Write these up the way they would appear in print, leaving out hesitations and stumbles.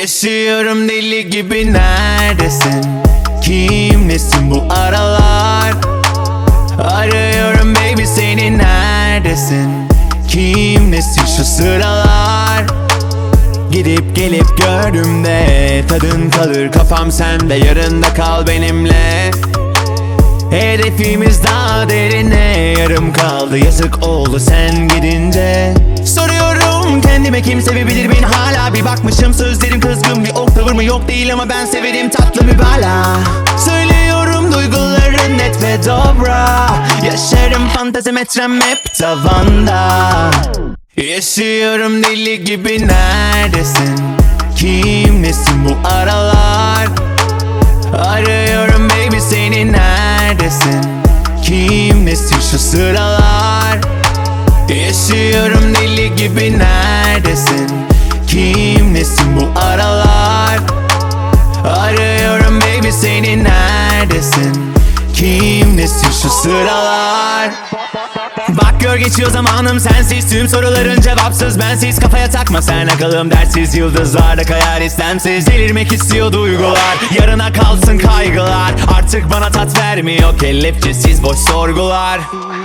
Yaşıyorum deli gibi, neredesin? Kim nesin bu aralar? Arıyorum baby seni, neredesin? Kim nesin şu sıralar? Gidip gelip gördüğümde tadın kalır, kafam sende, yarın da kal benimle. Hedefimiz daha derine, yarım kaldı, yazık oldu sen gidince. Soruyorum kendime, kim sevebilir beni hala? Bir bakmışım sözlerim kızgın, bir ok tavır mı yok değil ama ben severim tatlı mübalağa. Söylüyorum duyguların net ve dobra, yaşarım fantazimetrem hep tavanda. Yaşıyorum deli gibi, neredesin? Kim nesin bu aralar? Arıyorum baby seni, neredesin? Kim nesin şu sıralar? Yaşıyorum deli gibi, neredesin? Kim nesin bu aralar? Arıyorum baby seni, neredesin? Kim nesin şu sıralar? Bak gör geçiyor zamanım sensiz, tüm soruların cevapsız bensiz. Kafaya takma sen akalım dersiz, yıldızlarda kayar istemsiz. Delirmek istiyor duygular, yarına kalsın kaygılar. Artık bana tat vermiyor kelepçesiz boş sorgular.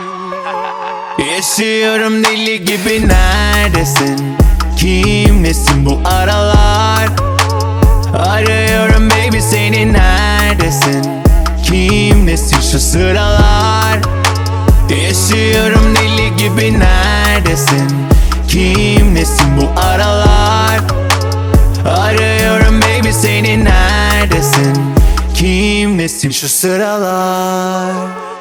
Yaşıyorum deli gibi, neredesin? Kim nesin bu aralar? Arıyorum baby seni, neredesin? Kim nesin şu sıralar? Yaşıyorum deli gibi, neredesin? Kim nesin bu aralar? Arıyorum baby seni, neredesin? Kim nesin şu sıralar?